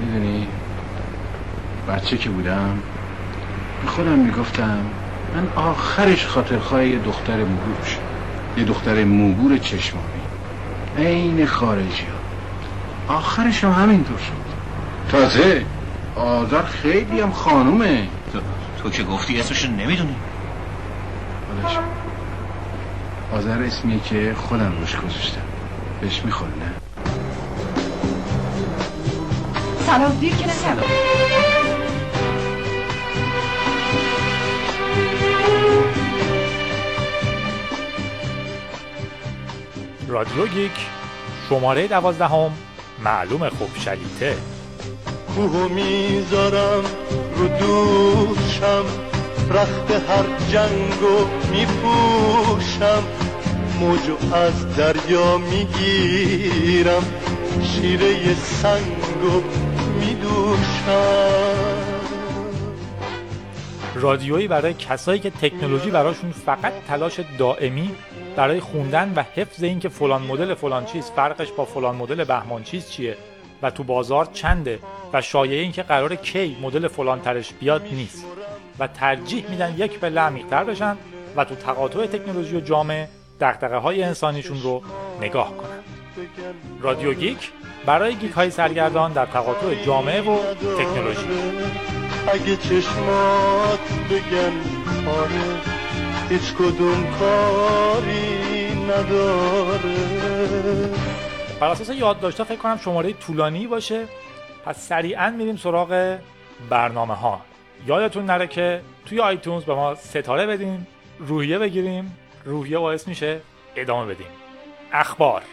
میدونی بچه که بودم به خودم میگفتم من آخرش خاطرخواه یه دختر موگور بشم، یه دختر موگور چشمانی عین خارجی ها. آخرش هم همینطور شد. تازه آذر خیلی هم خانومه. تو که گفتی اسمشو نمیدونی. حالش آذر اسمیه که خودم روش گذاشتم. بهش میخوره نه؟ سلام دیر که نکردم. رادیو گیک شماره 12 معلومه خب شلیته. کوهو میذارم رو دوشم، رخت هر جنگو میپوشم، موجو از دریا میگیرم، شیره سنگو میدوشم. رادیویی برای کسایی که تکنولوژی براشون فقط تلاش دائمی برای خوندن و حفظ این که فلان مدل فلان چیز فرقش با فلان مدل بهمان چیز چیه و تو بازار چنده و شایعه این که قراره کی مدل فلان ترش بیاد نیست و ترجیح میدن یک پله عمیق‌تر بشن و تو تقاطع تکنولوژی و جامعه دغدغه‌های انسانیشون رو نگاه کنن. رادیو گیک برای گیک های سرگردان در تقاطع جامعه و تکنولوژی. اگه چشمات بگن آره، هیچ کدوم کاری نداره. بر اساس یادداشت‌ها فکر کنم شماره طولانی باشه، پس سریعاً میریم سراغ برنامه‌ها. یادتون نره که توی آیتونز به ما ستاره بدین، روحیه بگیریم، روحیه باعث میشه ادامه بدیم. اخبار.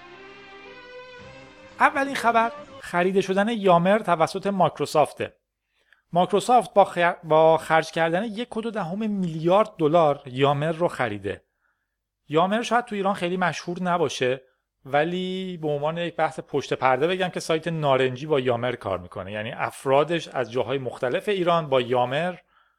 اولین خبر خریده شدن یامر توسط مایکروسافته. مایکروسافت با خرج کردن 1.2 میلیارد دلار یامر رو خریده. یامر شاید تو ایران خیلی مشهور نباشه، ولی به عنوان یک بحث پشت پرده بگم که سایت نارنجی با یامر کار میکنه. یعنی افرادش از جاهای مختلف ایران با یامر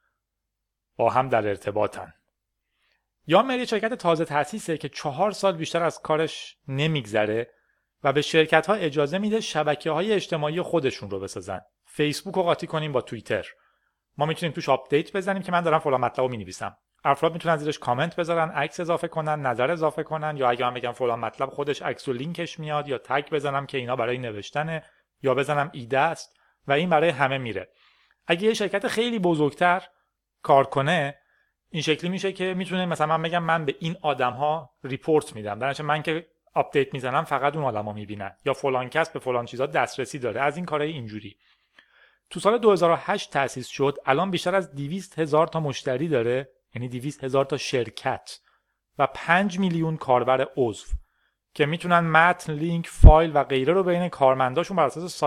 با هم در ارتباطن. یامر یه شرکت تازه تأسیسه که 4 سال بیشتر از کارش نمیگذره و به شرکت‌ها اجازه میده شبکه‌های اجتماعی خودشون رو بسازن. فیسبوک رو قاطی کنیم با توییتر. ما میتونیم توش آپدیت بزنیم که من دارم فلان مطلب رو مینویسم. افراد میتونن زیرش کامنت بذارن، عکس اضافه کنن، نظر اضافه کنن، یا اگه من بگم فلان مطلب خودش عکس و لینکش میاد، یا تگ بزنم که اینا برای نوشتنه، یا بزنم ایده است و این برای همه میره. اگه یه شرکت خیلی بزرگتر کار کنه، این شکلی میشه که میتونه مثلا من بگم من به این آدم‌ها ریپورت میدم، در نتیجه من که آپدیت میزنم فقط اون آدما میبینن، یا فلان کس به فلان چیزا دسترسی داره. از این کارهای اینجوری. تو سال 2008 تأسیس شد، الان بیشتر از 200,000 تا مشتری داره، یعنی 200,000 تا شرکت و 5 میلیون کاربر عضو که میتونن متن، لینک، فایل و غیره رو بین کارمنداشون بر اساس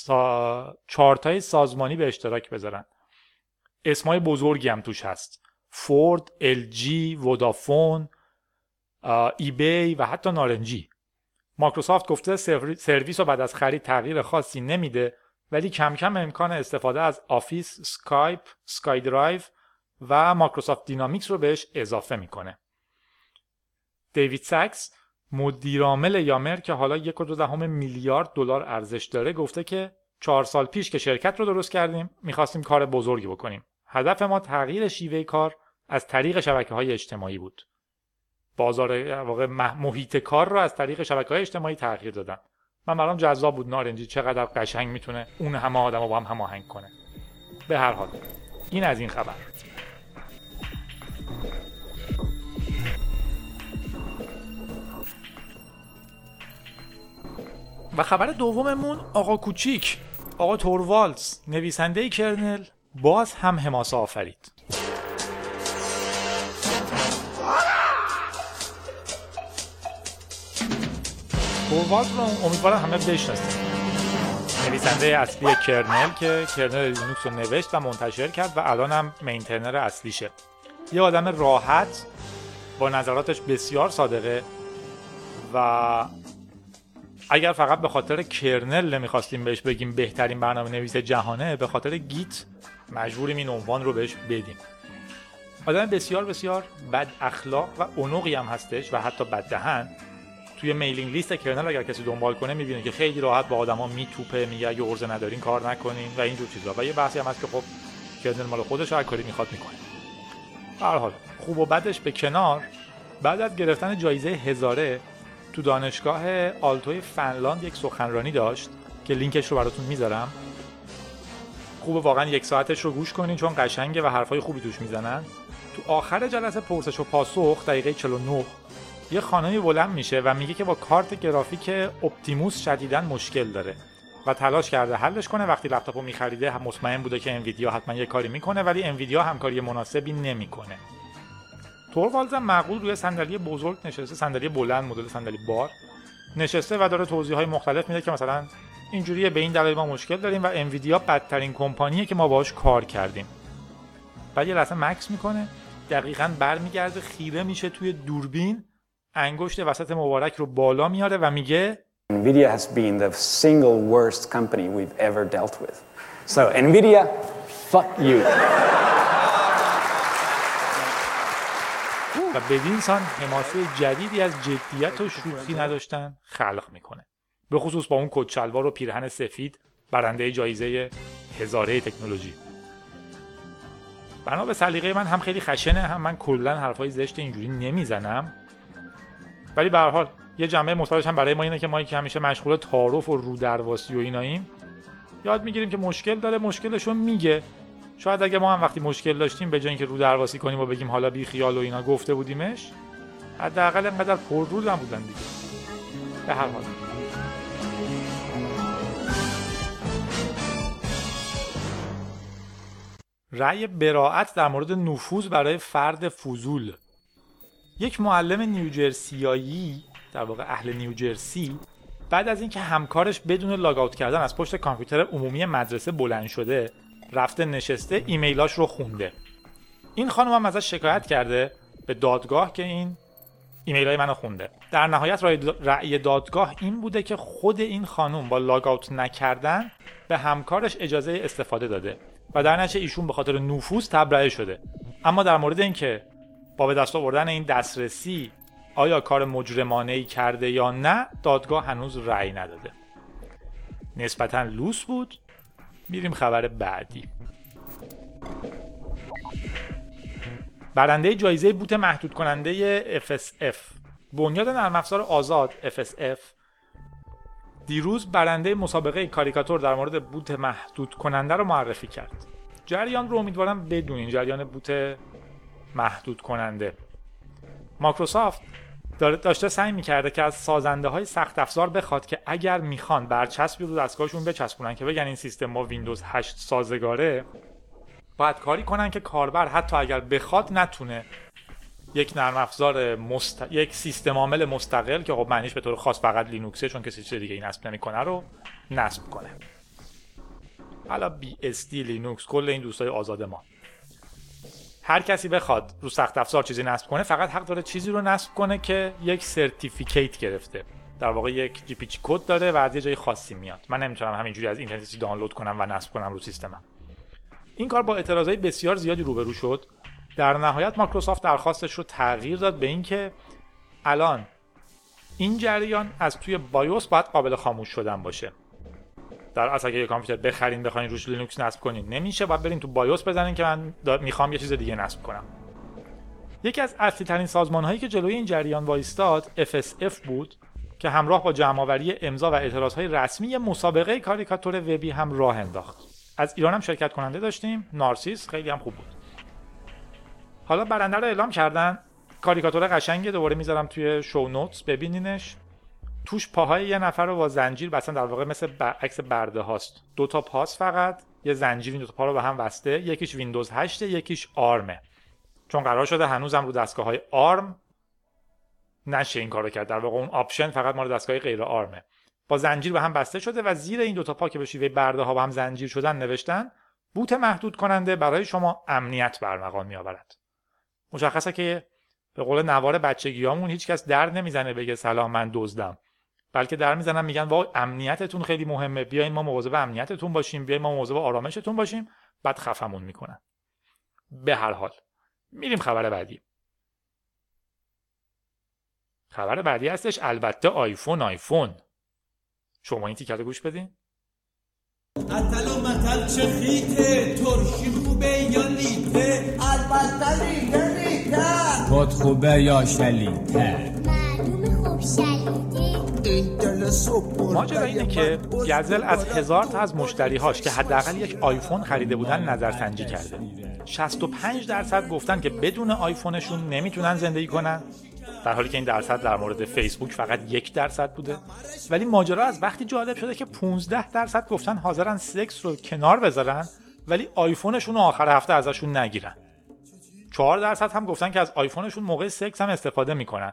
چارتای سازمانی به اشتراک بذارن. اسمای بزرگی هم توش هست: فورد، LG، ودافون، ایبی و حتی نارنجی. مایکروسافت گفته سرویس رو بعد از خرید تغییر خاصی نمیده، ولی کم کم امکان استفاده از آفیس، اسکایپ، اسکای درایو و مایکروسافت دینامیکس رو بهش اضافه میکنه. دیوید ساکس، مدیر عامل یامر که حالا 1.2 میلیارد دلار ارزش داره، گفته که 4 سال پیش که شرکت رو درست کردیم میخواستیم کار بزرگی بکنیم. هدف ما تغییر شیوه کار از طریق شبکه‌های اجتماعی بود. بازار محیط کار رو از طریق شبکه‌های اجتماعی تغییر دادن. من برام جذاب بود نارنجی چقدر قشنگ میتونه اون همه آدمو با هم هماهنگ کنه. به هر حال این از این خبر. و خبر دوممون آقا کوچیک، آقا توروالدز، نویسنده کرنل، باز هم حماسه آفرید. توروالدز رو امیدوارم همه بشناسید. نویسنده اصلی کرنل که کرنل لینوکس رو نوشت و منتشر کرد و الان هم مینتینر اصلیشه. یه آدم راحت با نظراتش بسیار صادقه و اگر فقط به خاطر کرنل نمیخواستیم بهش بگیم بهترین برنامه نویس جهانه، به خاطر گیت مجبوریم این عنوان رو بهش بدیم. آدم بسیار بسیار بد اخلاق و عنقی هم هستش و حتی بد دهن. توی میلینگ لیست کرنل اگر کسی دنبال کنه میبینه که خیلی راحت با آدما میتوپه، میگه اگه عرضه ندارین کار نکنین و اینجور چیزا. و یه بحثی هم هست که خب کرنل مال خودش هر کاری میخواد میکنه. به هر حال خوب و بدش به کنار، بعد از گرفتن جایزه هزاره تو دانشگاه آلتوی فنلاند یک سخنرانی داشت که لینکش رو براتون میذارم. خوبه واقعا 1 ساعتش رو گوش کنین چون قشنگه و حرفای خوبی توش میزنن. تو آخر جلسه پرسش و پاسخ دقیقه 49 یه خانمی بلند میشه و میگه که با کارت گرافیک اپتیموس شدیداً مشکل داره و تلاش کرده حلش کنه. وقتی لپتاپو میخریده مطمئن بوده که انویدیا حتما یه کاری میکنه، ولی انویدیا همکاری مناسبی نمیکنه. توروالدز معقول روی صندلی بزرگ نشسته، صندلی بلند، مدل صندلی بار نشسته و داره توضیحات مختلف میده که مثلا اینجوریه، به این دلیل ما مشکل داریم و انویدیا بدترین کمپانیه که ما باهاش کار کردیم. بعد یه لحظه مکس میکنه، دقیقاً برمیگرده، خیره میشه توی دوربین، انگشت وسط مبارک رو بالا میاره و میگه NVIDIA has been the single worst company we've ever dealt with. So NVIDIA, fuck you. و بدین سان حماسه جدیدی از جدیت و شوخی نداشتن خلق میکنه، به خصوص با اون کت شلوار و پیرهن سفید برنده جایزه هزاره تکنولوژی. بنا به سلیقه من هم خیلی خشنه، هم من کلا حرفای زشت اینجوری نمیزنم، ولی به هر حال یه جنبه مثبتش هم برای ما اینه که ما که همیشه مشغول تعارف و رودرواسی و ایناییم، یاد میگیریم که مشکل داره، مشکلشو میگه. شاید اگه ما هم وقتی مشکل داشتیم به جای اینکه رودرواسی کنیم و بگیم حالا بی خیال و اینا گفته بودیمش، حداقل اینقدر پررو نبودن دیگه. به هر حال رأی براءت در مورد نفوذ برای فرد فضول. یک معلم نیوجرسیایی، در واقع اهل نیوجرسی، بعد از اینکه همکارش بدون لاگ اوت کردن از پشت کامپیوتر عمومی مدرسه بلند شده، رفته نشسته ایمیلاش رو خونده. این خانم هم ازش شکایت کرده به دادگاه که این ایمیلای منو خونده. در نهایت رأی دادگاه این بوده که خود این خانم با لاگ اوت نکردن به همکارش اجازه استفاده داده و در نتیجه ایشون به خاطر نفوذ تبرئه شده. اما در مورد اینکه با به دست آوردن این دسترسی آیا کار مجرمانه‌ای کرده یا نه، دادگاه هنوز رأی نداده. نسبتاً لوس بود. میریم خبر بعدی. برنده جایزه بوت محدود کننده FSF، بنیاد نرم افزار آزاد FSF، دیروز برنده مسابقه کاریکاتور در مورد بوت محدود کننده رو معرفی کرد. جریان رو امیدوارم بدونین، جریان بوت محدود کننده. مایکروسافت داشته سعی میکرده که از سازنده های سخت افزار بخواد که اگر میخوان برچسبی رو دستگاهشون بچسبونن که بگن این سیستم با ویندوز 8 سازگاره، باید کاری کنن که کاربر حتی اگر بخواد نتونه یک نرم افزار یک سیستم عامل مستقل که خب معنیش به طور خاص فقط لینوکسه چون کسی چیز دیگه ای نصب نمیکنه رو نصب کنه. حالا BSD لینوکس، کل این دوستای آزاد ما، هر کسی بخواد رو سخت افزار چیزی نصب کنه فقط حق داره چیزی رو نصب کنه که یک سرتیفیکیت گرفته، در واقع یک جی پی جی کد داره و از یه جای خاصی میاد. من نمیتونم همینجوری از اینترنت دانلود کنم و نصب کنم رو سیستمم. این کار با اعتراضای بسیار زیادی روبرو شد. در نهایت مایکروسافت درخواستش رو تغییر داد به اینکه الان این جریان از توی بایوس باید قابل خاموش شدن باشه. در اصل اگه یه کامپیوتر بخرین بخواین روش لینوکس نصب کنین نمیشه، باید برین تو بایوس بزنین که من میخوام یه چیز دیگه نصب کنم. یکی از اصلی ترین سازمان هایی که جلوی این جریان وایستاد FSF بود که همراه با جمع‌آوری امضا و اعتراضهای رسمی مسابقه کاریکاتور وبی هم راه انداخت. از ایران هم شرکت کننده داشتیم، نارسیس، خیلی هم خوب بود. حالا برنده رو اعلام کردن. کاریکاتور قشنگه، دوباره میذارم توی شو نوتس ببینینش. توش پاهای یه نفر رو با زنجیر بستن، در واقع مثل عکس برده هاست. 2 تا پاس فقط، یه زنجیر این 2 تا پا رو به هم بسته. یکیش ویندوز 8، یکیش آرمه. چون قرار شده هنوزم رو دستگاه‌های آرم نشه این کارو کرد. در واقع اون آپشن فقط مال دستگاه غیر آرمه. با زنجیر به هم بسته شده و زیر این 2 تا پا که به شیوه برده ها با هم زنجیر شدن نوشتن بوت محدود کننده برای شما امنیت برمغان میآورد. مشخصه که به قول نوار بچگیامون هیچ کس در نمیزنه بگه سلام من دزدم، بلکه در میزنن میگن وای امنیتتون خیلی مهمه، بیاین ما مواظب امنیتتون باشیم، بیاین ما مواظب آرامشتون باشیم، بعد خفمون میکنن. به هر حال میریم خبر بعدی. خبر بعدی هستش البته آیفون. شما این تیکر رو گوش بدین. اتل و متل چه خیته، ترشی خوبه یا لیته؟ البته لیته. خود خوبه یا شلیته؟ معلوم خوب شلیته. این دل صبح ماجرا اینه که گزل از 1000 تا از مشتریهاش که حداقل یک آیفون خریده بودن نظرسنجی کرده. 65% گفتن که بدون آیفونشون نمیتونن زندگی کنن، در حالی که این درصد در مورد فیسبوک فقط 1% بوده. ولی ماجرا از وقتی جالب شده که 15% گفتن حاضرن سکس رو کنار بذارن ولی آیفونشون رو آخر هفته ازشون نگیرن. 4% هم گفتن که از آیفونشون موقع سکس هم استفاده میکنن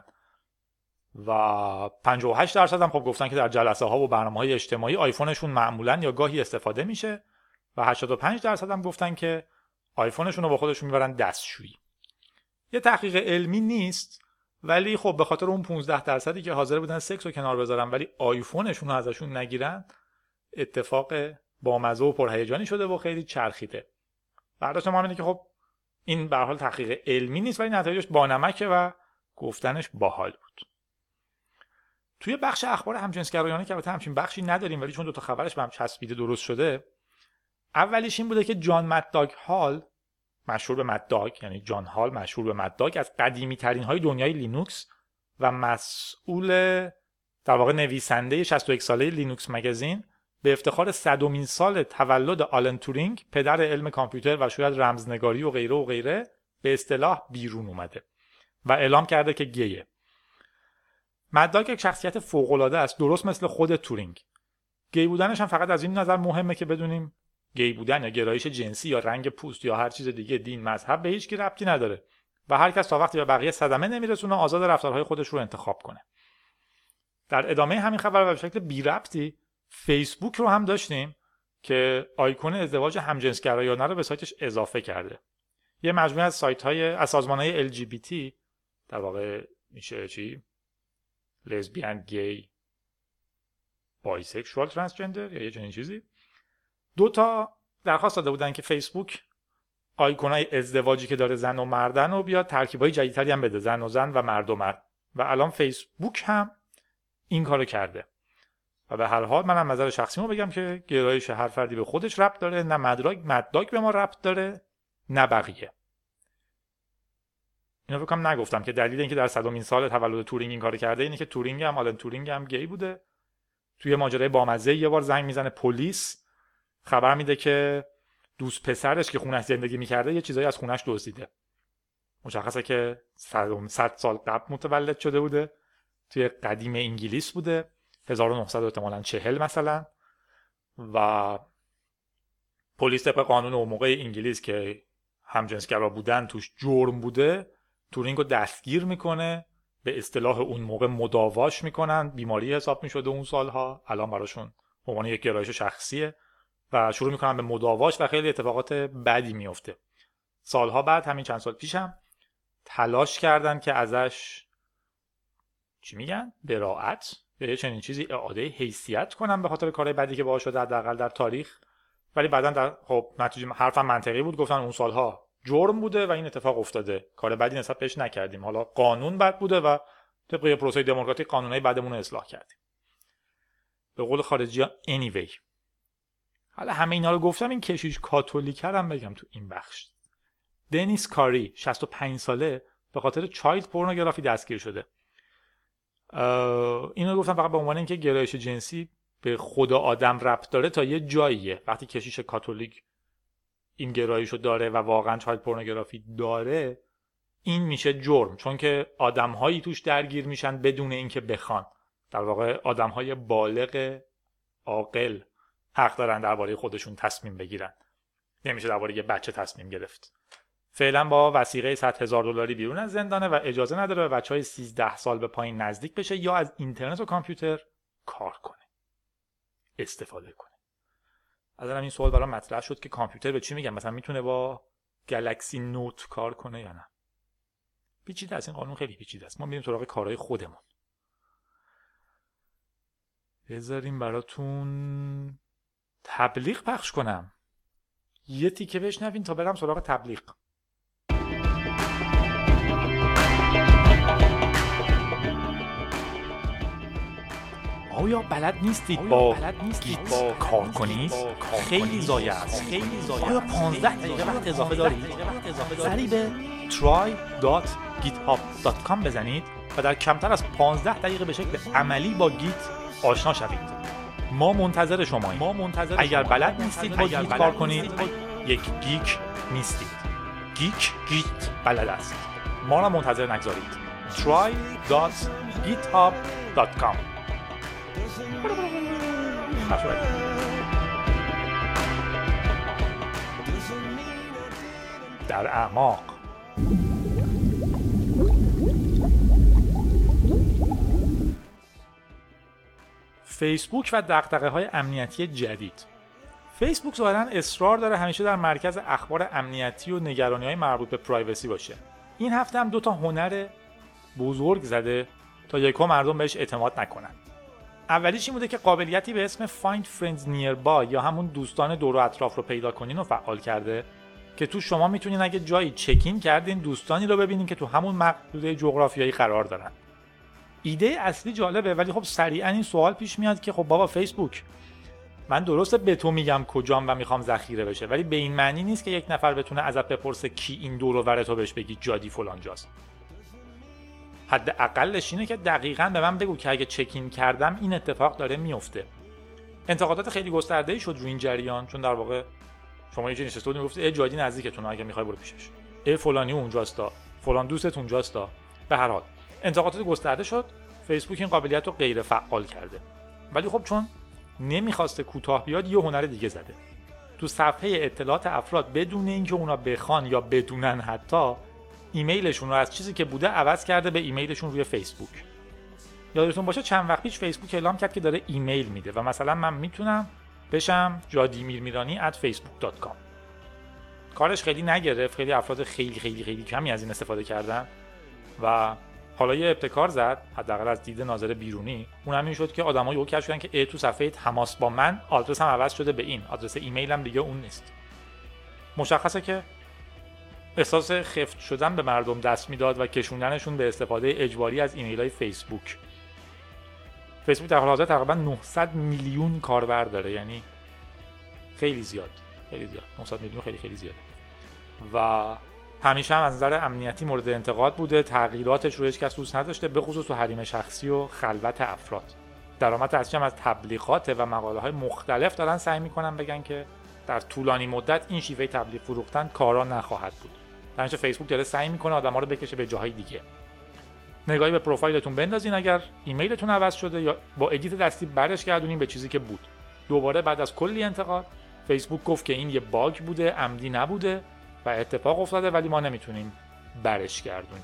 و 58% هم خب گفتن که در جلسه ها و برنامه‌های اجتماعی آیفونشون معمولا یا گاهی استفاده میشه و 85% هم گفتن که آیفونشون رو با خودشون میبرن دستشویی. یه تحقیق علمی نیست ولی خب به خاطر اون 15% که حاضر بودن سکس رو کنار بذارن ولی آیفونشون رو ازشون نگیرن، اتفاق بامزه و پرهیجانی شده و خیلی چرخیده. برداشت ما اینه که خب این به هر حال تحقیق علمی نیست ولی نتایجش بانمکه و گفتنش باحال بود. توی بخش اخبار همجنسگرایانه که البته همچین بخشی نداریم ولی چون دو تا خبرش به هم چسبیده درست شده، اولیش این بوده که جان مدداگ هال، مشهور به مدداگ، یعنی جان هال مشهور به مدداگ، از قدیمی ترین های دنیای لینوکس و مسئول در واقع نویسنده 61 ساله لینوکس مگزین، به افتخار 100مین سال تولد آلن تورینگ، پدر علم کامپیوتر و شاید رمزنگاری و غیره به اصطلاح بیرون اومده و اعلام کرده که گیه. مدداگ یک شخصیت فوق‌العاده است، درست مثل خود تورینگ. گی بودنش هم فقط از این نظر مهمه که بدونیم گی بودن یا گرایش جنسی یا رنگ پوست یا هر چیز دیگه، دین، مذهب، به هیچ کی ربطی نداره و هر کس تا وقتی به بقیه صدمه نمیرسونه آزاد رفتارهای خودش رو انتخاب کنه. در ادامه همین خبر و به شکل بی ربطی فیسبوک رو هم داشتیم که آیکون ازدواج همجنسگرایانه رو به سایتش اضافه کرده. یه مجموعه از سایت‌های از سازمان‌های LGBT، در واقع میشه چی؟ لزبیان، گی، بایسکشوال، ترانسجندر یا یه چنین چیزی، 2 درخواست داده بودن که فیسبوک آیکونای ازدواجی که داره زن و مردن رو بیاد ترکیبای جدیدتری هم بده، زن و زن و مرد و مرد، و الان فیسبوک هم این کارو کرده. و به هر حال منم نظر شخصیمو بگم که گرایش هر فردی به خودش ربط داره، نه مدداگ به ما ربط داره نه بقیه. اینو فکر کنم نگفتم که دلیل اینکه در 100مین سال تولد تورینگ این کارو کرده اینه که تورینگ هم آلن تورینگ هم گی بوده. توی ماجرای بامزه یه بار زنگ میزنه پلیس، خبر میده که دوست پسرش که خونش زندگی میکرده یه چیزایی از خونش دزدیده. مشخصه که 100 سال قبل متولد شده بوده، توی قدیم انگلیس بوده، 1940 مثلا، و پلیس طبق قانون اون موقع انگلیس که همجنسگرا بودن توش جرم بوده، تورینگ رو دستگیر میکنه، به اصطلاح اون موقع مداواش میکنن، بیماری حساب میشده اون سالها، الان براشون به عنوان یک گرایش شخصیه و شروع میکنن به مداواش و خیلی اتفاقات بدی میفته. سالها بعد، همین چند سال پیش هم تلاش کردن که ازش چی میگن؟ براءت یا یه چنین چیزی، اعاده حیثیت کنن به خاطر کارهای بدی که باهاش شده حداقل در تاریخ، ولی بعدن در خب نتیجه حرفم منطقی بود، گفتن اون سالها جرم بوده و این اتفاق افتاده، کار بدی نسبت بهش نکردیم، حالا قانون بد بوده و طبق پروسه دموکراتیک قانونای بعدمون رو اصلاح کردیم. به قول خارجی‌ها anyway. حالا همه اینا رو گفتم، این کشیش کاتولیکر هم بگم تو این بخش. دنیس کاری 65 ساله به خاطر چایلد پورنوگرافی دستگیر شده. اینو گفتم فقط به عنوان اینکه گرایش جنسی به خود آدم ربط داره تا یه جاییه. وقتی کشیش کاتولیک این گرایشو داره و واقعا چایلد پورنوگرافی داره، این میشه جرم، چون که آدم‌هایی توش درگیر میشن بدون اینکه بخوان. در واقع آدم‌های بالغ عاقل حق دارن درباره خودشون تصمیم بگیرن. نمیشه درباره یه بچه تصمیم گرفت. فعلا با وثیقه $100,000 بیرون از زندانه و اجازه نداره به بچهای 13 سال به پایین نزدیک بشه یا از اینترنت و کامپیوتر کار کنه، استفاده کنه. از این سوال برام مطرح شد که کامپیوتر به چی میگن؟ مثلا میتونه با گلکسی نوت کار کنه یا نه؟ پیچیده است، این قانون خیلی پیچیده است. ما میریم سراغ کارهای خودمون. بذاریم براتون تبلیغ پخش کنم. یه تیکه بشنوین تا برم سراغ تبلیغ. آیا بلد نیستید با گیت کار کنید؟ خیلی ضایع است. آیا 15 دقیقه وقت اضافه دارید؟ سریع به try.github.com بزنید و در کمتر از 15 دقیقه به شکل عملی با گیت آشنا شوید. ما منتظر شماییم. اگر بلد نیستید با گیت کار کنید، یک گیک نیستید. گیت بلد است. ما را منتظر نگذارید. try.github.com در اعماق. فیسبوک و دغدغه‌های امنیتی جدید. فیسبوک ظاهراً اصرار داره همیشه در مرکز اخبار امنیتی و نگرانی‌های مربوط به پرایوسی باشه. این هفته هم 2 هنر بزرگ زده تا یکو مردم بهش اعتماد نکنن. اولیش این بوده که قابلیتی به اسم Find Friends Nearby یا همون دوستان دور و اطراف رو پیدا کنین رو فعال کرده که تو شما میتونین اگه جایی چکین کردین دوستانی رو ببینین که تو همون محدوده جغرافیایی قرار دارن. ایده اصلی جالبه، ولی خب سریعا این سوال پیش میاد که خب بابا فیسبوک، من درسته به تو میگم کجام و میخوام ذخیره بشه، ولی به این معنی نیست که یک نفر بتونه ازت بپرسه کی این دور و بر تو بهش بگی جادی فلان جاست. حداقلش اینه که دقیقاً به من بگو که اگه چکین کردم این اتفاق داره میفته. انتقادات خیلی گسترده‌ای شد روی این جریان، چون در واقع شما یه جایی نشسته بودین گفت جادی نزدیکتونه، اگه میخوای برو پیشش. فلانی اونجاستا، فلان دوستت اونجاستا. به هر حال انتقادات گسترده شد. فیسبوک این قابلیت رو غیر فعال کرده. ولی خب چون نمیخواسته کوتاه بیاد، یه هنر دیگه زده. تو صفحه اطلاعات افراد بدون اینکه اونا بخوان یا بدونن حتی، ایمیلشون رو از چیزی که بوده عوض کرده به ایمیلشون روی فیسبوک. یادتون باشه چند وقت پیش فیسبوک اعلام کرد که داره ایمیل میده و مثلا من میتونم بشم jadimirmirani@facebook.com. کارش خیلی نگرفت، خیلی افراد خیلی کمی از این استفاده کردن و حالا یه ابتکار زد، حداقل از دید ناظر بیرونی، اونم این شد که آدم‌ها یهو کشف کردن که تو صفحه تماس با من آدرسم عوض شده به این، آدرس ایمیلم دیگه اون نیست. مشخصه که احساس خفت شدن به مردم دست میداد و کشوندنشون به استفاده اجباری از ایمیل‌های فیسبوک. فیسبوک در حال حاضر تقریبا 900 میلیون کاربر داره، یعنی خیلی زیاد. 900 میلیون خیلی زیاده. و همیشه هم از نظر امنیتی مورد انتقاد بوده، تغییراتش رو هیچ کس دوست نداشته، به خصوص تو حریم شخصی و خلوت افراد. درآمد اصلیش هم از تبلیغات و مقاله‌های مختلف دارن سعی میکنن بگن که در طولانی مدت این شیوه تبلیغ فروختن کارا نخواهد بود. در نتیجه فیسبوک داره سعی میکنه آدما رو بکشه به جاهای دیگه. نگاهی به پروفایلتون بندازین اگر ایمیلتون عوض شده یا با ادیت دستی برش گردونین به چیزی که بود. دوباره بعد از کلی انتقاد فیسبوک گفت که این یه باگ بوده، عمدی نبوده و اتفاق افتاده، ولی ما نمیتونیم برش گردونیم.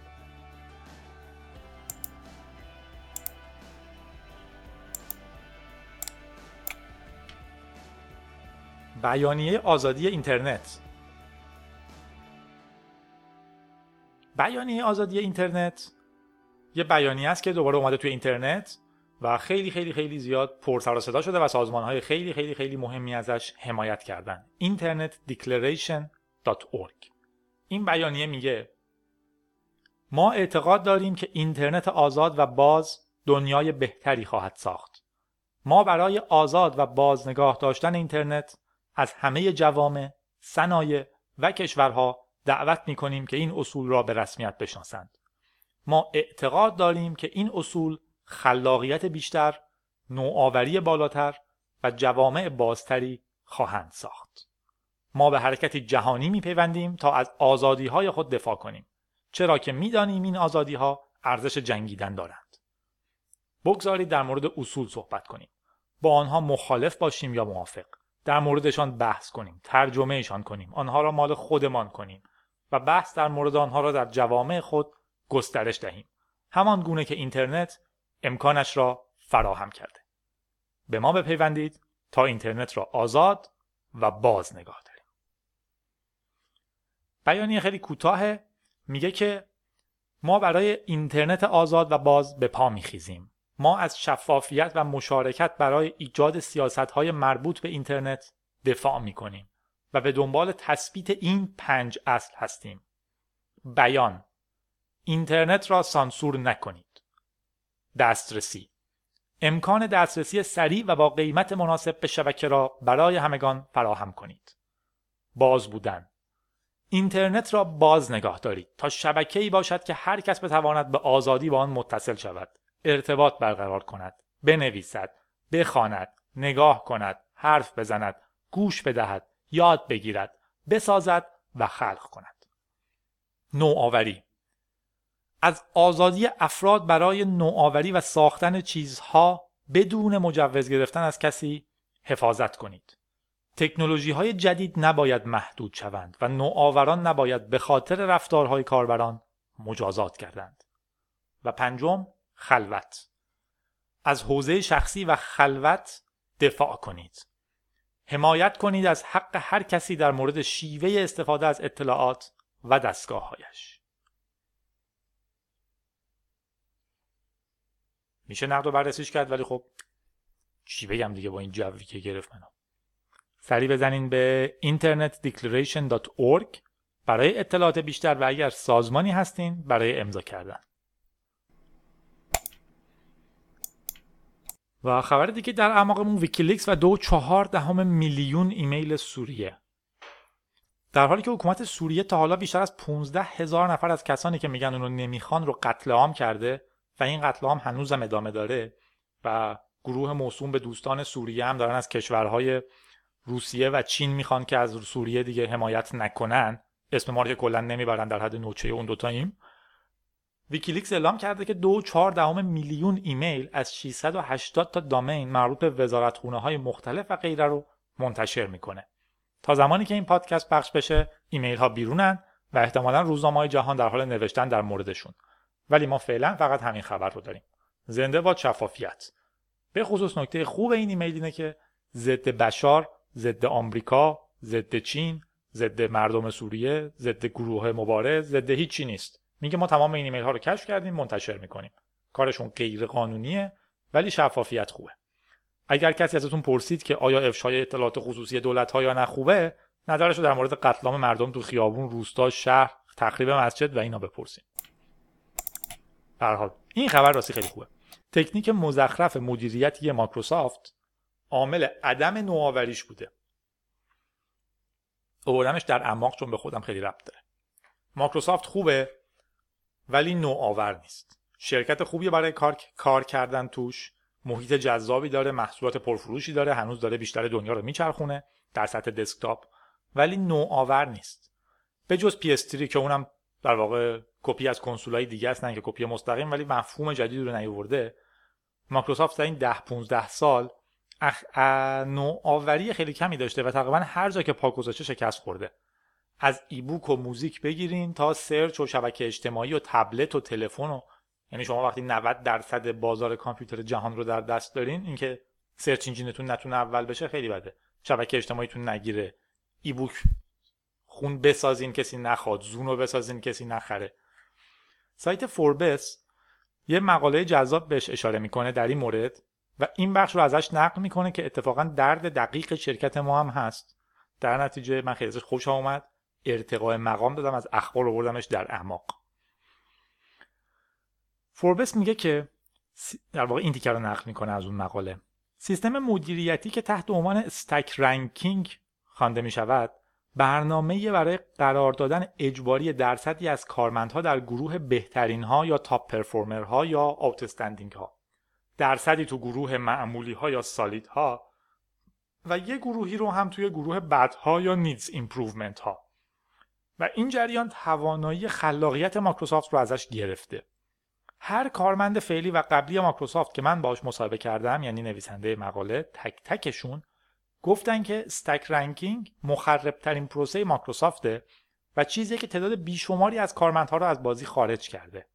بیانیه آزادی اینترنت. بیانیه آزادی اینترنت یه بیانیه است که دوباره اومده توی اینترنت و خیلی زیاد پر سر و صدا شده و سازمان‌های خیلی مهمی ازش حمایت کردن. internetdeclaration.org. این بیانیه میگه ما اعتقاد داریم که اینترنت آزاد و باز دنیای بهتری خواهد ساخت. ما برای آزاد و باز نگاه داشتن اینترنت از همه جوامع، صنایع و کشورها دعوت می‌کنیم که این اصول را به رسمیت بشناسند. ما اعتقاد داریم که این اصول خلاقیت بیشتر، نوآوری بالاتر و جوامع بازتری خواهند ساخت. ما به حرکتی جهانی می‌پیوندیم تا از آزادی‌های خود دفاع کنیم، چرا که می‌دانیم این آزادی‌ها ارزش جنگیدن دارند. بگذارید در مورد اصول صحبت کنیم. با آنها مخالف باشیم یا موافق. در موردشان بحث کنیم، ترجمهشان کنیم، آنها را مال خودمان کنیم و بحث در مورد آنها را در جوامع خود گسترش دهیم، همان گونه که اینترنت امکانش را فراهم کرده. به ما بپیوندید تا اینترنت را آزاد و باز نگاه داریم. بیانیه خیلی کوتاه، میگه که ما برای اینترنت آزاد و باز به پا میخیزیم. ما از شفافیت و مشارکت برای ایجاد سیاست‌های مربوط به اینترنت دفاع می‌کنیم و به دنبال تثبیت این 5 اصل هستیم. بیان: اینترنت را سانسور نکنید. دسترسی: امکان دسترسی سریع و با قیمت مناسب به شبکه را برای همگان فراهم کنید. باز بودن. اینترنت را باز نگاه دارید تا شبکه‌ای باشد که هر کس بتواند به آزادی با آن متصل شود، ارتباط برقرار کند، بنویسد، بخواند، نگاه کند، حرف بزند، گوش بدهد، یاد بگیرد، بسازد و خلق کند. نوآوری. از آزادی افراد برای نوآوری و ساختن چیزها بدون مجوز گرفتن از کسی حفاظت کنید. تکنولوژی‌های جدید نباید محدود شوند و نوآوران نباید به خاطر رفتارهای کاربران مجازات کردند. و پنجم، خلوت. از حوزه شخصی و خلوت دفاع کنید. حمایت کنید از حق هر کسی در مورد شیوه استفاده از اطلاعات و دستگاه‌هایش. میشه نقد و بررسیش کرد، ولی خب چی بگم دیگه با این جوی که گرفت منو. سریع بزنین به internetdeclaration.org برای اطلاعات بیشتر و اگر سازمانی هستین برای امضا کردن. و خبر دیگه در اعماقمون، ویکیلیکس و 2.4 میلیون ایمیل سوریه. در حالی که حکومت سوریه تا حالا بیشتر از 15,000 نفر از کسانی که میگن اونو نمیخوان رو قتل عام کرده و این قتل عام هنوزم ادامه داره و گروه موسوم به دوستان سوریه هم دارن از کشورهای روسیه و چین میخوان که از سوریه دیگه حمایت نکنن، اسم ما رو که کلا نمیبرن در حد نوچه اون دوتاییم. ویکیلیکس اعلام کرده که 2.4 میلیون ایمیل از 680 تا دامین مربوط به وزارتخونه‌های مختلف و غیره رو منتشر میکنه. تا زمانی که این پادکست پخش بشه ایمیل ها بیرونن و احتمالاً روزنامه‌های جهان در حال نوشتن در موردشون. ولی ما فعلا فقط همین خبر رو داریم. زنده باد شفافیت. به خصوص نکته خوب این ایمیل اینه که ضد بشار، ضد آمریکا، ضد چین، ضد مردم سوریه، ضد گروه مبارز، ضد هیچی نیست. میگه ما تمام این ایمیل ها رو کشف کردیم، منتشر میکنیم. کارشون غیر قانونیه ولی شفافیت خوبه. اگر کسی ازتون پرسید که آیا افشای اطلاعات خصوصی دولت ها یا نه خوبه، نظرشو در مورد قتل عام مردم تو خیابون، روستا، شهر، تخریب مسجد و اینا بپرسید. به هر حال این خبر راستی خیلی خوبه. تکنیک مزخرف مدیریتی مایکروسافت عامل عدم نوآوریش بوده. آوردمش در اعماق چون به خودم خیلی ربط داره. مایکروسافت خوبه ولی نوآور نیست. شرکت خوبی برای کار کردن توش، محیط جذابی داره، محصولات پرفروشی داره، هنوز داره بیشتر دنیا رو میچرخونه در سطح دسکتاپ، ولی نوآور نیست. به جز PS3 که اونم در واقع کپی از کنسولای دیگه است، نه که کپی مستقیم، ولی مفهوم جدیدی رو نیاورده. مایکروسافت در این 10-15 سال نوآوری خیلی کمی داشته و تقریبا هر جا که پا گذاشته شکست خورده. از ایبوک و موزیک بگیرین تا سرچ و شبکه اجتماعی و تبلت و تلفن و یعنی شما وقتی 90% بازار کامپیوتر جهان رو در دست دارین، اینکه سرچ انجینتون نتونه اول بشه خیلی بده. شبکه اجتماعیتون نگیره، ایبوک خون بسازین کسی نخواد، زونو بسازین کسی نخره. سایت فوربس یه مقاله جذاب بهش اشاره میکنه در این مورد و این بخش رو ازش نقل میکنه که اتفاقا درد دقیق شرکت ما هم هست. در نتیجه من خیلی ازش خوشم اومد، ارتقاء مقام دادم، از اخبار آوردمش در اعماق. فوربس میگه که در واقع این تیکه رو نقل میکنه از اون مقاله. سیستم مدیریتی که تحت عنوان استک رنکینگ خوانده میشود، برنامه‌ای برای قرار دادن اجباری درصدی از کارمندها در گروه بهترین ها یا تاپ پرفورمر ها یا آوتستندینگ ها، درصدی تو گروه معمولی ها یا سالید ها و یه گروهی رو هم توی گروه بد ها یا نیدز ایمپروومنت ها. و این جریان توانایی خلاقیت مایکروسافت رو ازش گرفته. هر کارمند فعلی و قبلی مایکروسافت که من باهاش مصاحبه کردم، یعنی نویسنده مقاله، تک تکشون گفتن که استک رنکینگ مخربترین پروسه مایکروسافته و چیزی که تعداد بیشماری از کارمندها رو از بازی خارج کرده.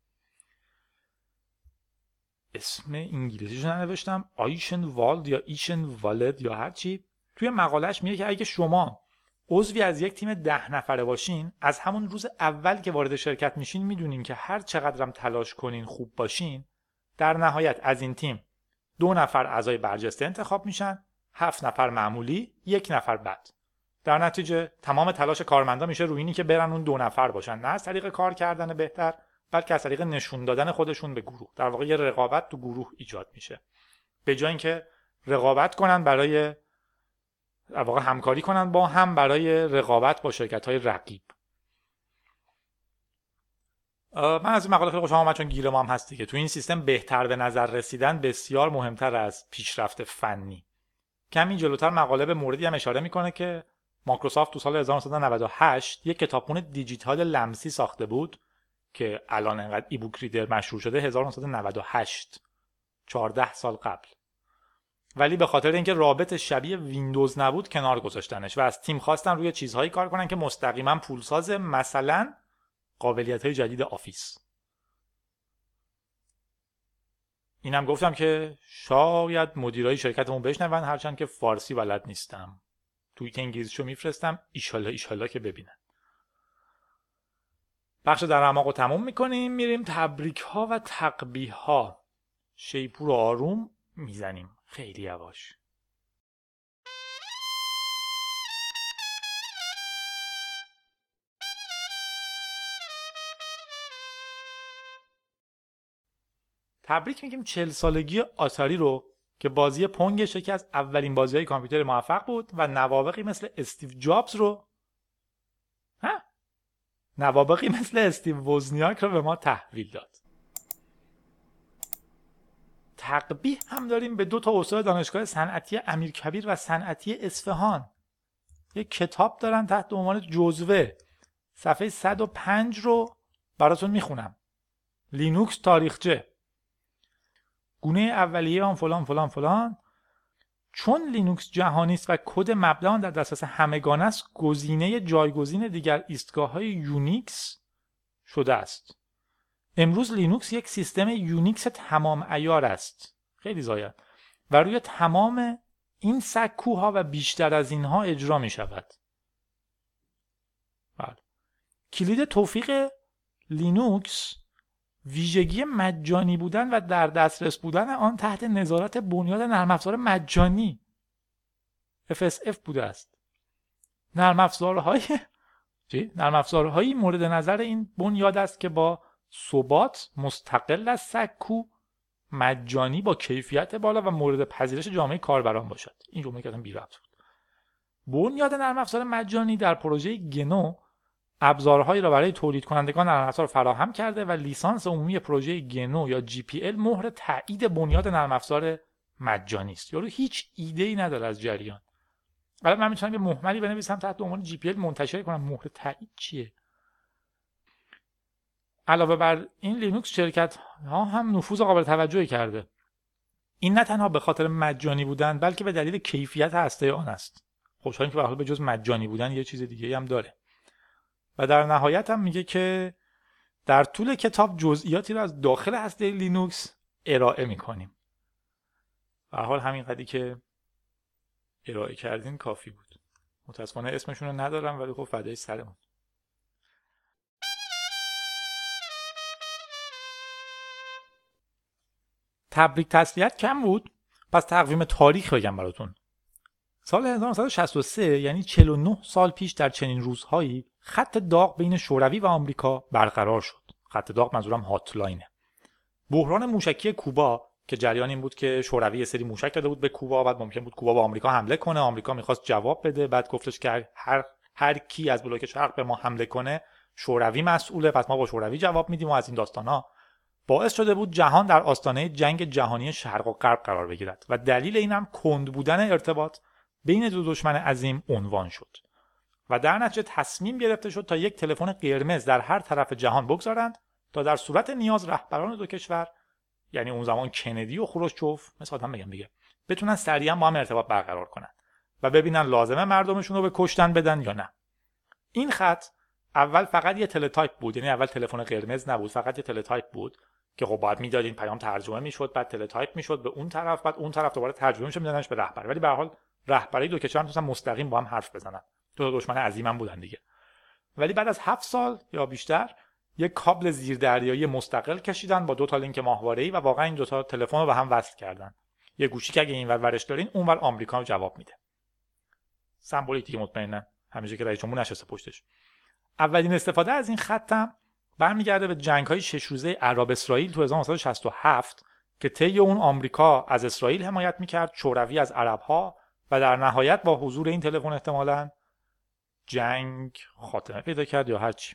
اسم انگلیسیش رو ننوشتم، آیشن والد یا ایشن والد یا هر چی. توی مقالهش میگه که اگه شما عضوی از یک تیم 10 نفره باشین، از همون روز اول که وارد شرکت میشین میدونین که هر چقدرم تلاش کنین خوب باشین، در نهایت از این تیم 2 نفر اعضای برجسته انتخاب میشن، 7 نفر معمولی، 1 نفر بد. در نتیجه تمام تلاش کارمندا میشه روی اینی که برن اون 2 نفر باشن، نه از طریق کار کردن بهتر، بلکه از طریق نشون دادن خودشون به گروه. در واقع یه رقابت تو گروه ایجاد میشه. به جای اینکه رقابت کنن برای واقعا همکاری کنن با هم برای رقابت با شرکت‌های رقیب. من از این مقاله خیلی خوشم اومد چون گیر ما هم هست دیگه. تو این سیستم بهتر به نظر رسیدن بسیار مهمتر از پیشرفت فنی. کمی جلوتر مقاله به موردی هم اشاره میکنه که مایکروسافت تو سال 1998 یک کتابخونه دیجیتال لمسی ساخته بود که الان انقدر ایبوک ریدر مشهور شده. 1998 14 سال قبل. ولی به خاطر اینکه رابط شبیه ویندوز نبود کنار گذاشتنش و از تیم خواستن روی چیزهایی کار کنن که مستقیما پولساز، مثلا قابلیت‌های جدید آفیس. اینم گفتم که شاید مدیرای شرکتمون بشنون، هرچند که فارسی بلد نیستم. توییت انگلیسیشو میفرستم، ایشالله که ببینن. بخش در اعماقو تموم میکنیم، میریم تبریک ها و تقبیح ها. شیپور و آروم میزنیم، خیلی یواش. تبریک میگیم 40 سالگی آتاری رو که بازی پونگش یکی از اولین بازی‌های کامپیوتر موفق بود و نوابغی مثل استیو جابز رو نوابغی مثل استیو وزنیاک رو به ما تحویل داد. تقبیح هم داریم به 2 استاد دانشگاه صنعتی امیرکبیر و صنعتی اصفهان. یک کتاب دارن تحت عنوان جزوه. صفحه 105 رو براتون میخونم. لینوکس تاریخچه. گونه اولیه آن فلان فلان فلان. چون لینوکس جهانی است و کد مبدا آن در دسترس همگان است، گزینه جایگزین دیگر ایستگاه‌های یونیکس شده است. امروز لینوکس یک سیستم یونیکس تمام عیار است. خیلی زاید. و روی تمام این سکوها و بیشتر از اینها اجرا می شود. بله. کلید توفیق لینوکس ویژگی مجانی بودن و در دسترس بودن آن تحت نظارت بنیاد نرم افزار مجانی FSF بوده است. نرم افزارهایی مورد نظر این بنیاد است که با ثبات، مستقل از سکو، مجانی، با کیفیت بالا و مورد پذیرش جامعه کاربران باشد. این جمله که بی ربط بود. بنیاد نرم افزار مجانی در پروژه گنو ابزارهایی را برای تولید کنندگان نرم افزار فراهم کرده و لیسانس عمومی پروژه گنو یا GPL مهر تایید بنیاد نرم افزار مجانی است. یارو هیچ ایده‌ای نداره از جریان. الان من میتونم یه مهملی بنویسم تحت عنوان GPL منتشر کنم. مهر تایید چیه؟ علاوه بر این لینوکس شرکت ها هم نفوذ قابل توجهی کرده. این نه تنها به خاطر مجانی بودن بلکه به دلیل کیفیت هسته آن است. خوشحالیم که به حال به جز مجانی بودن یه چیز دیگه هم داره. و در نهایت هم میگه که در طول کتاب جزئیاتی رو از داخل هسته لینوکس ارائه میکنیم. به حال همین قدری که ارائه کردین کافی بود. متاسفانه اسمشون رو ندارم ولی خب فدای سرمون. تبریک تسلیت کم بود، پس تقویم تاریخ بگم براتون. سال 1963 یعنی 49 سال پیش در چنین روزهایی خط داغ بین شوروی و آمریکا برقرار شد. خط داغ منظورم هاتلاینه. بحران موشکی کوبا که جریان این بود که شوروی یه سری موشک داده بود به کوبا، بعد ممکن بود کوبا به آمریکا حمله کنه، آمریکا می‌خواست جواب بده، بعد گفتش که هر کی از بلوک شرق به ما حمله کنه شوروی مسئوله، پس ما با شوروی جواب میدیم و از این داستانا. باعث شده بود جهان در آستانه جنگ جهانی شرق و غرب قرار بگیرد و دلیل این هم کند بودن ارتباط بین 2 دشمن عظیم عنوان شد و در نتیجه تصمیم گرفته شد تا یک تلفن قرمز در هر طرف جهان بگذارند تا در صورت نیاز رهبران 2 کشور، یعنی اون زمان کندی و خروشچوف، مثلا بگم دیگه، بتونن سریعا با هم ارتباط برقرار کنن و ببینن لازمه مردمشون رو به کشتن بدن یا نه. این خط اول فقط یه تلتایپ بود، یعنی اول تلفن قرمز نبود، فقط یه تلتایپ بود که خب باید میدادین پیام ترجمه میشد، بعد تلتایپ میشد به اون طرف، بعد اون طرف دوباره ترجمه میشد میدادنش به رهبر. ولی به هر حال رهبری 2 کشور میتونن مستقیم با هم حرف بزنن. 2 دشمن عظیمم بودن دیگه. ولی بعد از 7 سال یا بیشتر یک کابل زیردریایی مستقل کشیدن با 2 تا لینک ماهواره‌ای و واقعا این 2 تا تلفن رو به هم وصل کردن. یه گوشی که اگه اینور ورش دارین اونور آمریکا رو جواب میده. سمبولیک دیگه مطمئنا همیشه که رئیس جمهور نشسته پشتش. اولین استفاده از این خط هم برمیگرده به جنگ‌های 6 روزه عرب اسرائیل تو 1967 که طی اون آمریکا از اسرائیل حمایت میکرد، شوروی از عرب‌ها و در نهایت با حضور این تلفن احتمالاً جنگ خاتمه پیدا کرد یا هرچی.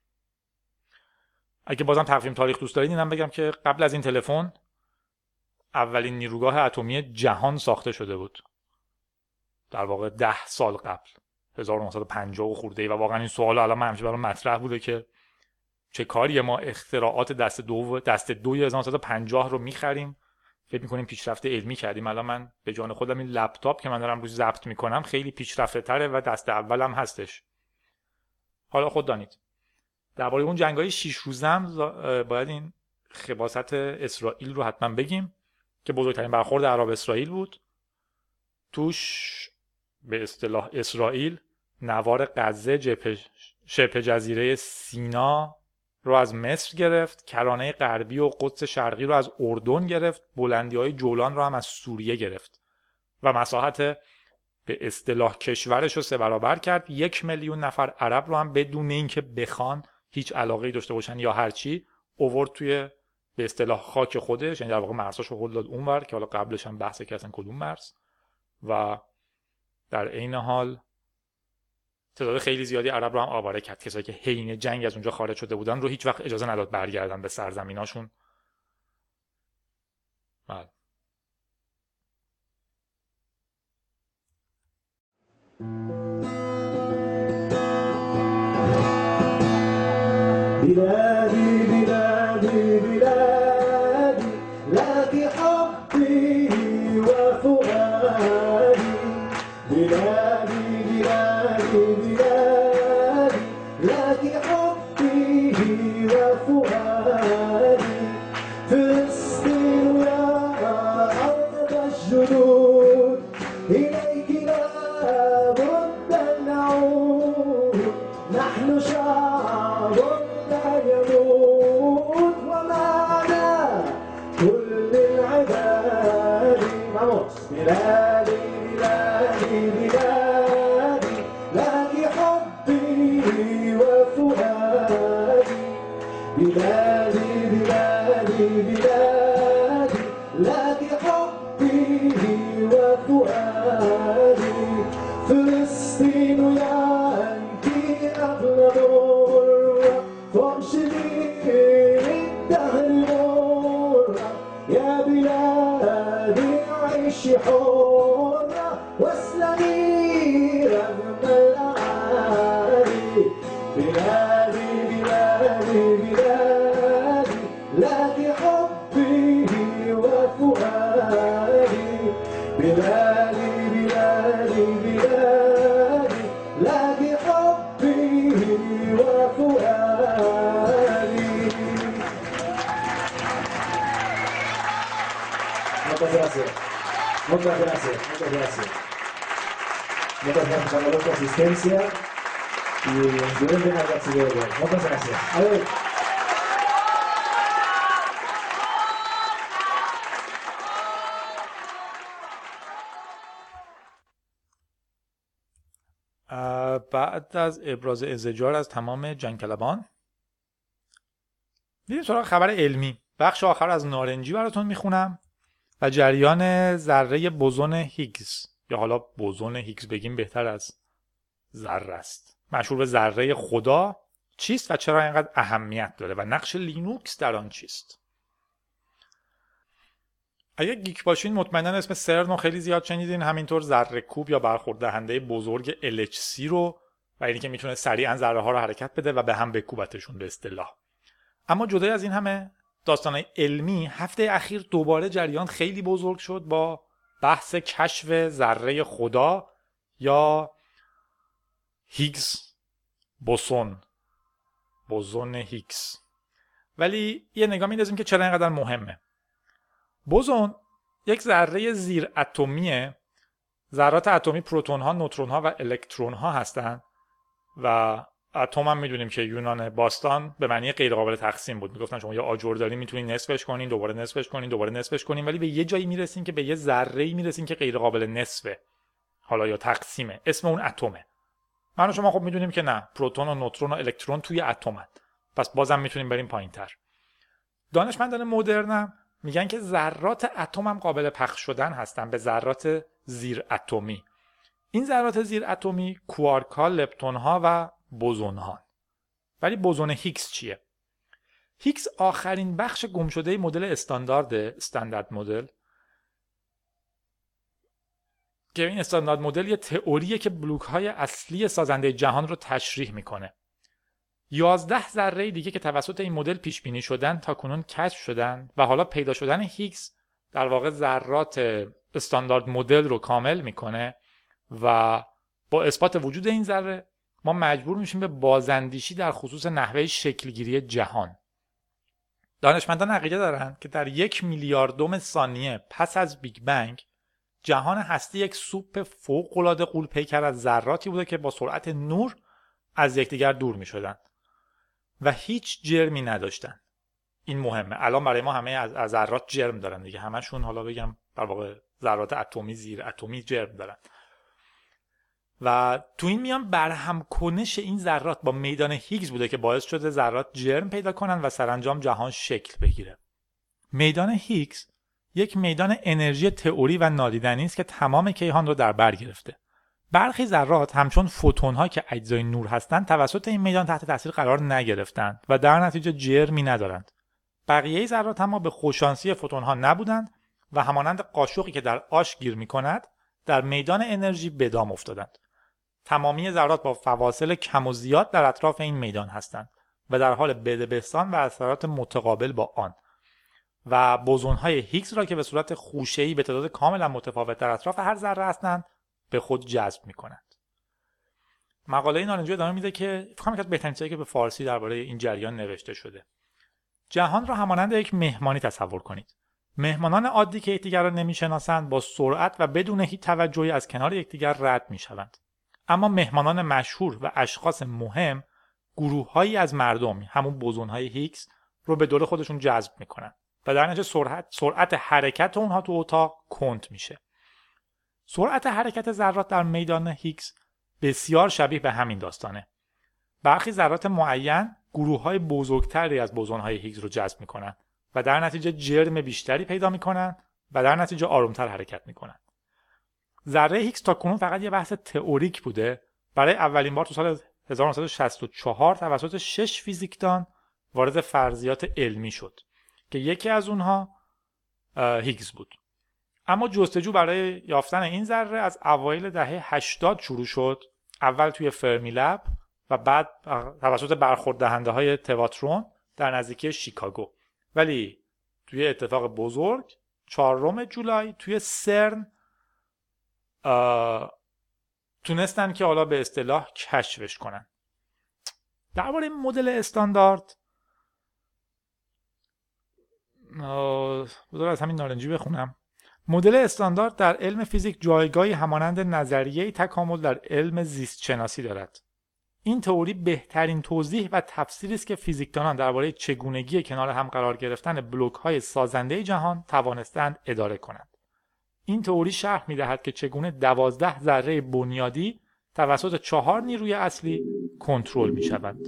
اگه بازم تقویم تاریخ دوست دارید اینم بگم که قبل از این تلفن اولین نیروگاه اتمی جهان ساخته شده بود. در واقع 10 سال قبل، 1950 خورده ای. و واقعا این سوال الان همیشه برام مطرح بوده که چه کاریه ما اختراعات دست دوی 1950 رو میخریم، فکر میکنیم پیشرفته علمی کردیم. الان من به جان خودم این لپتاپ که من دارم روش ضبط میکنم خیلی پیشرفته تره و دست اولم هستش. حالا خود دانید. درباره اون جنگ‌های 6 روزه باید این خباثت اسرائیل رو حتما بگیم که بزرگترین برخورد عرب اسرائیل بود. توش به اصطلاح اسرائیل نوار غزه، شبه جزیره سینا رو از مصر گرفت، کرانه غربی و قدس شرقی رو از اردن گرفت، بلندی‌های جولان رو هم از سوریه گرفت و مساحت به اصطلاح کشورش رو 3 برابر کرد. 1 میلیون نفر عرب رو هم بدون اینکه بخوان، هیچ علاقه‌ای داشته باشن یا هرچی، آورد توی به اصطلاح خاک خودش، یعنی در واقع مرزاشو هل داد اونور که حالا قبلش هم بحث کردن کدوم مرز. و در عین حال تعداد خیلی زیادی عرب رو هم آواره کرد. کسایی که حین جنگ از اونجا خارج شده بودن رو هیچ وقت اجازه نداد برگردن به سرزمیناشون. بله. بلادي بلادي بلادي لك حبي وفؤادي بلادي بلادي بلادي لك حبي وفؤادي فلسطين يا أرض الجنود إليك لابد أن نعود نحن شعب يموت ومعنا كل العباد. Vamos. بلادي بلادي بلادي لك حبي وفؤادي بلادي بلادي بلادي لك حبي وفؤادي فلسطين يا أنت أغلى فامشي الدهر مرة يا بلادي عيشي حرة واسلمي رغم الأعالي بلادي بلادي بلادي لك حبي وفؤادي بلادي بلادي بلادي لك حبي وفؤادي. Muchas gracias. Muchas gracias. Muchas gracias. Muchas gracias a vuestra asistencia y estuvieron bien agradecidos. Muchas gracias. A ver. بعد از ابراز انزجار از تمام جنگ‌طلبان میریم سراغ خبر علمی. بخش آخر از نارنجی براتون میخونم و جریان ذره بوزون هیگز، یا حالا بوزون هیگز بگیم بهتر از ذره است، مشهور به ذره خدا، چیست و چرا اینقدر اهمیت داره و نقش لینوکس در آن چیست. اگه گیک باشین مطمئنا اسم سرن رو خیلی زیاد شنیدین، همینطور ذره کوب یا برخورد دهنده بزرگ LHC رو، و اینی که میتونه سریعا ذره ها رو حرکت بده و به هم بکوبتشون به اصطلاح. اما جدای از این همه داستانهای علمی، هفته اخیر دوباره جریان خیلی بزرگ شد با بحث کشف ذره خدا یا هیگز بوزون هیگز. ولی یه نگاه می‌اندازیم که چرا اینقدر مهمه. بوزون یک ذره زیر اتمیه. ذرات اتمی پروتون ها، نوترون ها و الکترون ها هستند و اتم هم میدونیم که یونان باستان به معنی غیر قابل تقسیم بود. میگفتن شما یه آجر دارین میتونین نصفش کنین، دوباره نصفش کنین، دوباره نصفش کنین، ولی به یه جایی میرسین که به یه ذره‌ای میرسین که غیر قابل نصفه، حالا یا تقسیمه. اسم اون اتمه. من و شما خب میدونیم که نه، پروتون و نوترون و الکترون توی اتمن. پس بازم میتونیم بریم پایین‌تر. دانشمندان مدرن میگن که ذرات اتم هم قابل پخش شدن هستن به ذرات زیر اتمی. این ذرات زیر اتمی کوارک ها، لپتون ها و بوزون ها. ولی بوزون هیگز چیه؟ هیگز آخرین بخش گم شده مدل استاندارد مدل، که این استاندارد مدل یه تئوریه که بلوک های اصلی سازنده جهان رو تشریح میکنه. 11 ذره دیگه که توسط این مدل پیش بینی شدن تا کنون کشف شدن و حالا پیدا شدن هیگز در واقع ذرات استاندارد مدل رو کامل میکنه و با اثبات وجود این ذره ما مجبور میشیم به بازاندیشی در خصوص نحوه شکلگیری جهان. دانشمندان عقیده دارند که در 1 میلیاردم ثانیه پس از بیگ بنگ جهان هستی یک سوپ فوق‌العاده غول‌پیکر از ذراتی بوده که با سرعت نور از یکدیگر دور می‌شدند و هیچ جرمی نداشتن. این مهمه. الان برای ما همه از ذرات جرم دارن دیگه، همشون حالا بگم در واقع ذرات اتمی، زیر اتمی جرم دارن. و تو این میان برهم کنش این ذرات با میدان هیگز بوده که باعث شده ذرات جرم پیدا کنن و سرانجام جهان شکل بگیره. میدان هیگز یک میدان انرژی تئوری و نادیدنی است که تمام کیهان رو در بر گرفته. برخی ذرات همچون فوتون‌ها که اجزای نور هستند توسط این میدان تحت تاثیر قرار نگرفتند و در نتیجه جرمی ندارند. بقیه ذرات اما به خوششانسی فوتون‌ها نبودند و همانند قاشقی که در آش گیر می‌کند در میدان انرژی به دام افتادند. تمامی ذرات با فواصل کم و زیاد در اطراف این میدان هستند و در حال بدبستان و اثرات متقابل با آن و بوزون‌های هیگز را که به صورت خوشه‌ای به تعداد کاملا متفاوت در اطراف هر ذره هستند به خود جذب می‌کنند. مقاله نارنجی ادامه میده که فکر کنم که بهترین چیزی که به فارسی درباره این جریان نوشته شده. جهان را همانند یک مهمانی تصور کنید. مهمانان عادی که یکدیگر را نمی‌شناسند با سرعت و بدون هیچ توجهی از کنار یکدیگر رد می‌شوند. اما مهمانان مشهور و اشخاص مهم گروه‌هایی از مردم، همون بوزون‌های هیگز، رو به دور خودشون جذب می‌کنند و در نتیجه سرعت حرکت اونها تو اتاق کند میشه. سرعت حرکت ذرات در میدان هیگز بسیار شبیه به همین داستانه. برخی ذرات معین گروه‌های بزرگتری از بوزون‌های هیگز رو جذب می‌کنند و در نتیجه جرم بیشتری پیدا می‌کنند و در نتیجه آرومتر حرکت می‌کنند. ذره هیگز تا کنون فقط یه بحث تئوریک بوده. برای اولین بار تو سال 1964 توسط 6 فیزیکدان وارد فرضیات علمی شد که یکی از اونها هیگز بود. اما جستجو برای یافتن این ذره از اوایل دهه 80 شروع شد، اول توی فرمی لب و بعد توسط برخورد دهنده های تواترون در نزدیکی شیکاگو. ولی توی اتفاق بزرگ 4 جولای توی سرن تونستن که حالا به اصطلاح کشفش کنن. درباره مدل استاندارد بذار از همین نارنجی بخونم. مدل استاندارد در علم فیزیک جایگاهی همانند نظریه تکامل در علم زیست شناسی دارد. این تئوری بهترین توضیح و تفسیری است که فیزیکدانان درباره چگونگی کنار هم قرار گرفتن بلوک‌های سازنده جهان توانستند اداره کنند. این تئوری شرح می‌دهد که چگونه 12 ذره بنیادی توسط 4 نیروی اصلی کنترل می‌شوند.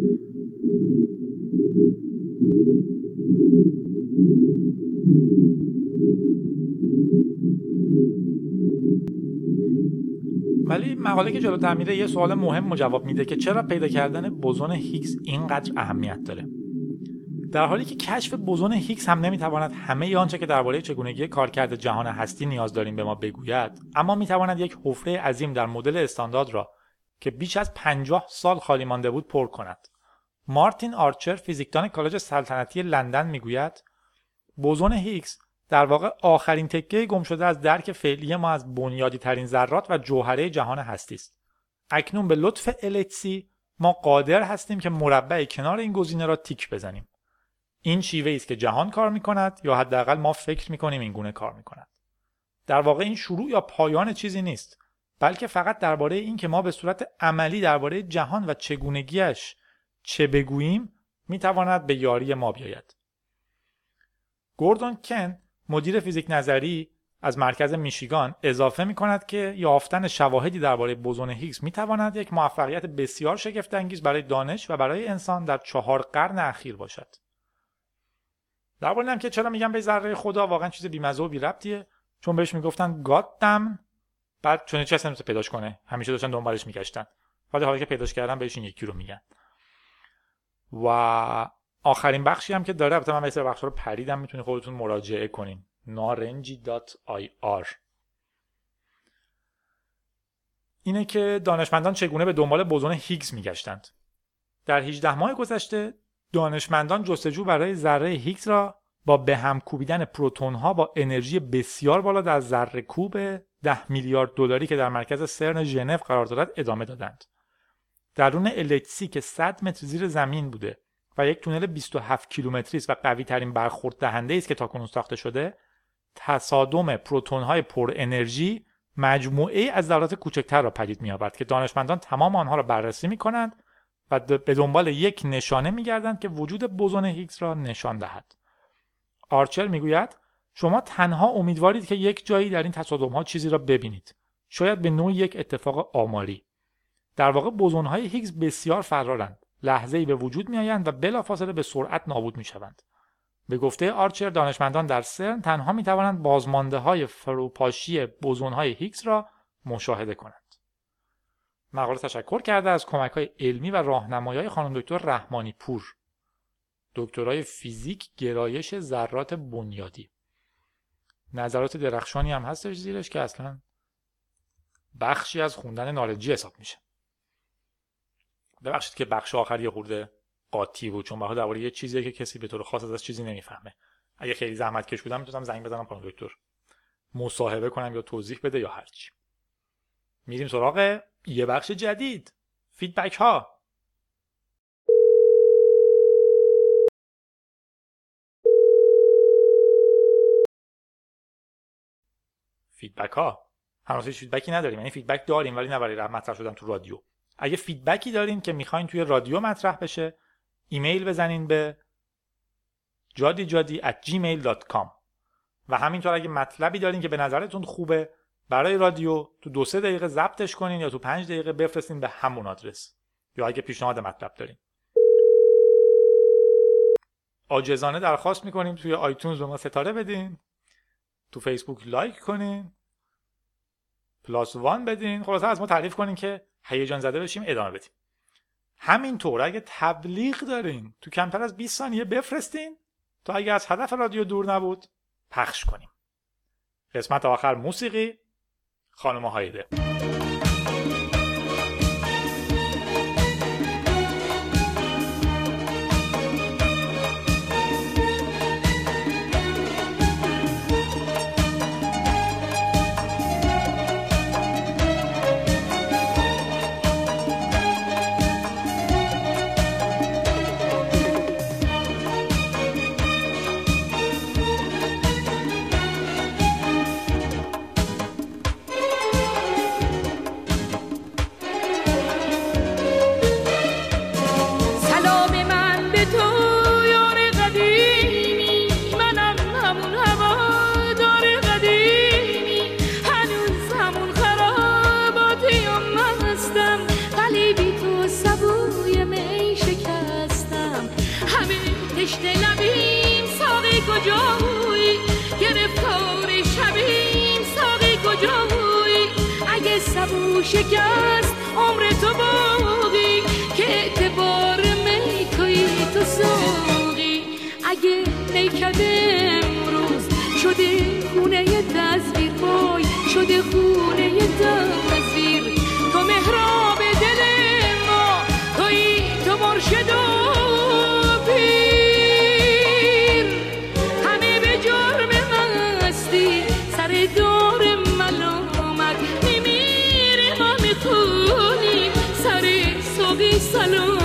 ولی مقاله که جلوتر میره یه سوال مهم جواب میده که چرا پیدا کردن بوزون هیگز اینقدر اهمیت داره. در حالی که کشف بوزون هیگز هم نمیتواند همه آنچه که درباره چگونگی کارکرد جهان هستی نیاز داریم به ما بگوید، اما میتواند یک حفره عظیم در مدل استاندارد را که بیش از 50 سال خالی مانده بود پر کند. مارتین آرچر، فیزیکدان کالج سلطنتی لندن، میگوید بوزون هیگز در واقع آخرین تکه گم شده از درک فعلی ما از بنیادی ترین ذرات و جوهره جهان هستی است. اکنون به لطف LHC ما قادر هستیم که مربع کنار این گزینه را تیک بزنیم. این شیوه‌ای است که جهان کار می‌کند، یا حداقل ما فکر می‌کنیم این گونه کار می‌کند. در واقع این شروع یا پایان چیزی نیست، بلکه فقط درباره این که ما به صورت عملی درباره جهان و چگونگیش چه بگوییم می‌تواند به یاری ما بیاید. گوردون کن، مدیر فیزیک نظری از مرکز میشیگان، اضافه می‌کند که یافتن شواهدی درباره بوزون هیگز می‌تواند یک موفقیت بسیار شگفت‌انگیز برای دانش و برای انسان در 4 قرن اخیر باشد. درباره اینم که چرا میگم به ذره خدا، واقعا چیز بی‌مزه و بی‌ربطیه، چون بهش میگفتن گاددم، بعد چون چه اصلا پیداش کنه، همیشه داشتن دنبالش میگشتن، ولی حالا که پیداش کردن بهش این یکی رو میگن. و آخرین بخشی هم که داره، البته من به این بخشا رو پریدم، میتونید خودتون مراجعه کنین، narenji.ir، اینه که دانشمندان چگونه به دنبال بوزون هیگز میگشتند. در 18 ماه گذشته دانشمندان جستجو برای ذره هیگز را با به هم کوبیدن پروتون ها با انرژی بسیار بالا در ذره کوب 10 میلیارد دلاری که در مرکز سرن ژنو قرار دارد ادامه دادند. درون LHC که 100 متر زیر زمین بوده و یک تونل 27 کیلومتری است و قوی ترین برخورد دهنده است که تاکنون ساخته شده، تصادم پروتون های پر انرژی مجموعه از ذرات کوچکتر را پدید می‌آورد که دانشمندان تمام آنها را بررسی می‌کنند و به دنبال یک نشانه می‌گردند که وجود بوزون هیگز را نشان دهد. آرچر میگوید شما تنها امیدوارید که یک جایی در این تصادم‌ها چیزی را ببینید، شاید به نوعی یک اتفاق آماری. در واقع بوزون‌های هیگز بسیار فرارند، لحظه‌ای به وجود می‌آیند و بلافاصله به سرعت نابود می‌شوند. به گفته آرچر دانشمندان در سرن تنها می‌توانند بازمانده‌های فروپاشی بوزون‌های هیگز را مشاهده کنند. مقاله تشکر کرده از کمک‌های علمی و راهنمایی‌های خانم دکتر رحمانی پور، دکترای فیزیک گرایش ذرات بنیادی. نظرات درخشانی هم هستش زیرش که اصلا بخشی از خوندن نارنجی حساب میشه. ببخشید که بخش آخری خورده قاطی بود، چون واقعا درباره یه چیزیه که کسی به طور خاص ازش چیزی نمیفهمه. اگه خیلی زحمت کش بودم میتونم زنگ بزنم خانم دکتر مصاحبه کنم یا توضیح بده یا هر چی. میریم سراغ یه بخش جدید، فیدبک ها. فیدبک ها هنوز هیچ فیدبکی نداریم، یعنی فیدبک داریم ولی نه برای مطرح شدن تو رادیو. اگه فیدبکی دارین که میخواین توی رادیو مطرح بشه، ایمیل بزنین به jadi@gmail.com و همینطور اگه مطلبی دارین که به نظرتون خوبه برای رادیو، تو 2-3 دقیقه ضبطش کنین یا تو 5 دقیقه بفرستین به همون آدرس، یا اگه پیشنهاد مطلب دارین. عاجزانه درخواست میکنیم توی آیتونز به ما ستاره بدین، تو فیسبوک لایک کنین، +1 بدین، خلاصه از ما تعریف کنین که هیجان زده بشیم ادامه بدیم. همینطور اگه تبلیغ دارین تو کمتر از 20 ثانیه بفرستین تا اگه از هدف رادیو دور نبود پخش کنیم. قسمت آخر موسیقی، خانم هایده. شکست عمر تو باقی که اعتبار میکوی تو ساقی. اگه نیکده امروز شده خونه تصویر، وای شده خونه تصویر، تو محراب دل ما، تویی تو مرشد و پیر. همه به جرم مستی سر دار ملامت میمیره، ما میخونیم سر سوقی سلامت.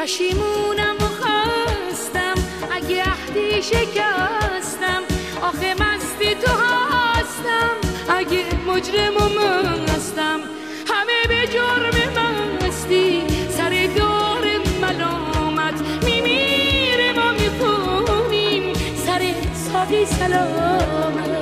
پشیمونم و خستم اگه عهدی شکستم آخه مستی تو هستم اگه مجرم و مستم همه به جرم مستی سر دار ملامت میمیره ما میخونیم سر ساقی سلامت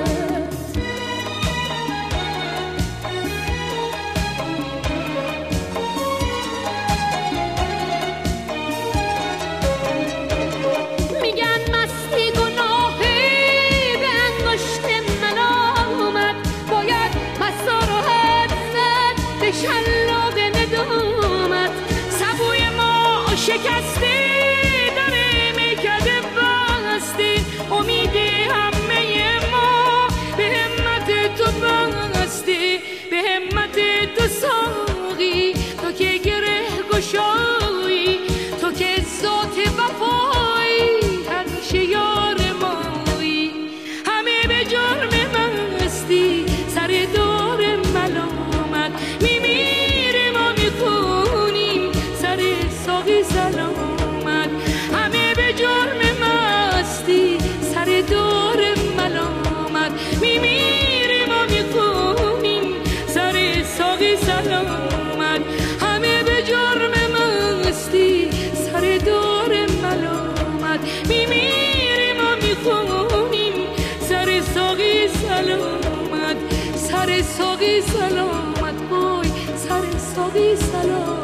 شلاق ندامت سبوی ما شکسته داره میکده بسته امید همه ما به همت تو بسته به همت تو ساقی تو که گره گشایی تو که ذات وفایی همیشه یار مایی همه به جرم مستی سر دار ملامت میمیره ما میخونیم سر ساقی سلامت همه به جرم مستی سر دار ملامت میمیره ما میخونیم سر ساقی سلامت همه به جرم مستی سر دار ملامت میمیره ما میخونیم سر ساقی سلامت سر ساقی سلامت وای سر ساقی سلامت